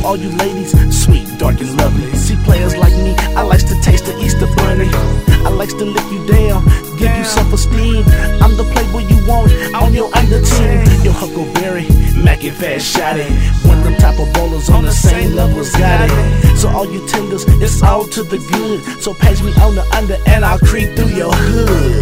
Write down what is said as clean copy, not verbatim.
all you ladies, sweet, dark, and lovely. See players like me, I likes to taste the Easter bunny. I likes to lick you down, give you self-esteem. I'm the playboy you want on your under team. Your Huckleberry, Mac and Fast Shotty. One of them type of bowlers on the same level as got it. So all you tenders, it's all to the good. So pass me on the under and I'll creep through your hood.